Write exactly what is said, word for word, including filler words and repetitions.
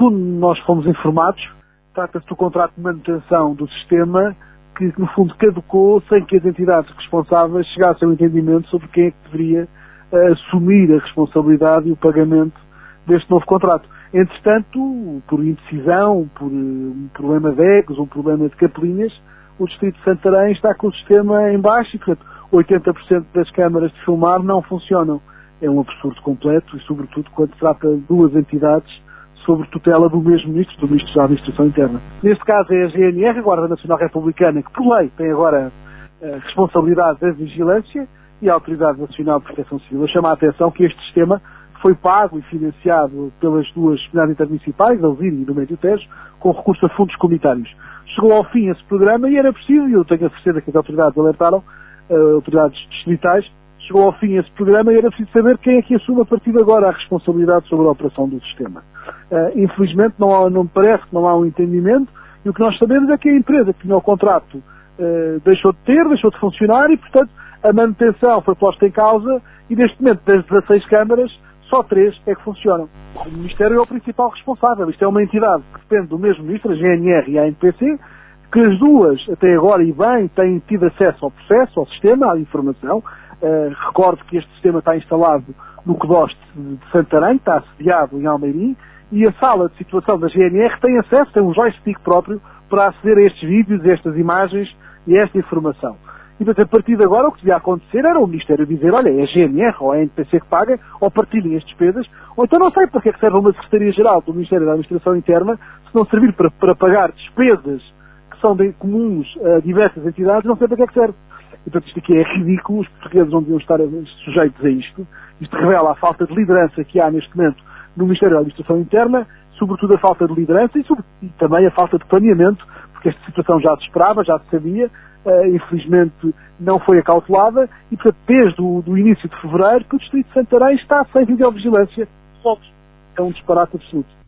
segundo nós fomos informados, trata-se do contrato de manutenção do sistema que, no fundo, caducou sem que as entidades responsáveis chegassem ao entendimento sobre quem é que deveria uh, assumir a responsabilidade e o pagamento deste novo contrato. Entretanto, por indecisão, por uh, um problema de egos, um problema de capelinhas, o Distrito de Santarém está com o sistema em baixo e, portanto, oitenta por cento das câmaras de filmar não funcionam. É um absurdo completo e, sobretudo, quando se trata de duas entidades sob tutela do mesmo Ministro, do Ministro da Administração Interna. Neste caso é a G N R, a Guarda Nacional Republicana, que, por lei, tem agora a responsabilidade da vigilância, e a Autoridade Nacional de Proteção Civil. Eu chamo a atenção que este sistema foi pago e financiado pelas duas comunidades intermunicipais, da Alzira e do Médio Tejo, com recurso a fundos comunitários. Chegou ao fim esse programa e era preciso, e eu tenho a certeza que as autoridades alertaram, uh, autoridades distritais, chegou ao fim esse programa e era preciso saber quem é que assume a partir de agora a responsabilidade sobre a operação do sistema. Uh, infelizmente não, há, não me parece que não há um entendimento, e o que nós sabemos é que a empresa que tinha o contrato uh, deixou de ter, deixou de funcionar e, portanto, a manutenção foi posta em causa e, neste momento, das dezasseis câmaras, só três é que funcionam. O Ministério é o principal responsável. Isto é uma entidade que depende do mesmo Ministro, a G N R e a A N P C, que as duas, até agora e bem, têm tido acesso ao processo, ao sistema, à informação. Uh, recordo que este sistema está instalado no Codoste de Santarém, está assediado em Almeirim, e a sala de situação da G N R tem acesso, tem um joystick próprio para aceder a estes vídeos, a estas imagens e a esta informação. E, portanto, a partir de agora, o que devia acontecer era o Ministério dizer, olha, é a G N R ou a A N P C que paga, ou partilhem as despesas, ou então não sei para que é que serve uma Secretaria-Geral do Ministério da Administração Interna, se não servir para, para pagar despesas que são de, comuns a diversas entidades, não sei para que é que serve. E, portanto, isto aqui é ridículo, os portugueses não deviam estar sujeitos a isto. Isto revela a falta de liderança que há neste momento no Ministério da Administração Interna, sobretudo a falta de liderança e, sobre, e também a falta de planeamento, porque esta situação já se esperava, já se sabia, uh, infelizmente não foi acautelada, e, portanto, desde o do início de fevereiro que o Distrito de Santarém está sem videovigilância. É um disparate absoluto.